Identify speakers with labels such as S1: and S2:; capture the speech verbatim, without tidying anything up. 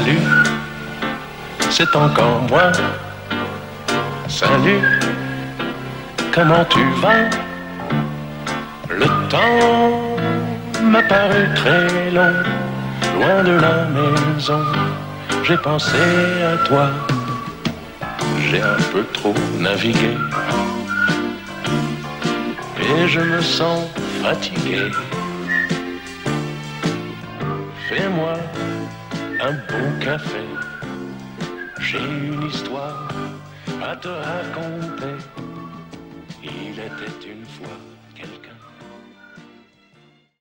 S1: Salut, c'est encore moi. Salut, comment tu vas? Le temps m'a paru très long, loin de la maison. J'ai pensé à toi, j'ai un peu trop navigué et je me sens fatigué. Fais-moi un bon café, j'ai une histoire à te raconter. Il était une fois